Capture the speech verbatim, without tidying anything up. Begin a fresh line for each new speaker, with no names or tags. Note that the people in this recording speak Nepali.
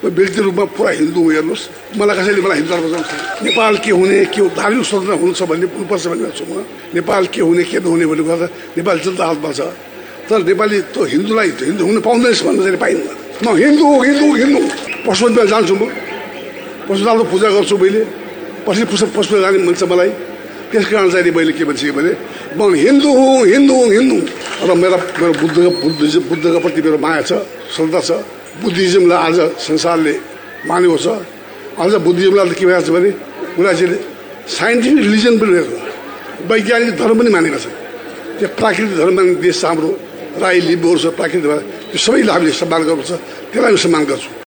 व्यक्ति रूपमा पुरा हिन्दू हेर्नुहोस् मलाई कसैले मलाई हिन्दू धर्म नेपाल के हुने के धार्मिक स्वतन्त्र हुनुपर्छ भन्ने हुनुपर्छ भनेर छु म नेपाल के हुने के नहुने भन्ने गर्दा नेपाल जनता हातमा छ तर नेपाली त हिन्दूलाई हिन्दू हुन पाउँदैछ भन्नु चाहिँ पाइन्न म हिन्दू हिन्दू हिन्दू पशुपतिमा जान्छु म पशुपतिको पूजा गर्छु मैले पछि पशुपति जाने मन छ मलाई त्यस कारण चाहिँ मैले के भन्छ भने म हिन्दू हुँ हिन्दू हिन्दू र मेरा मेरो बुद्ध बुद्धिज्म बुद्धको प्रति मेरो माया छ श्रद्धा छ बुद्धिज्मलाई आज संसारले मानेको छ आज बुद्धिज्मलाई के भइरहेको छ भने उनीहरूले साइन्टिफिक रिलिजन पनि वैज्ञानिक धर्म पनि मानेका छन् त्यो प्राकृतिक धर्म मान्ने देश हाम्रो राई लिम्बूहरू छ प्राकृतिक त्यो सबैलाई हामीले सम्मान गर्नुपर्छ त्यसलाई सम्मान गर्छु।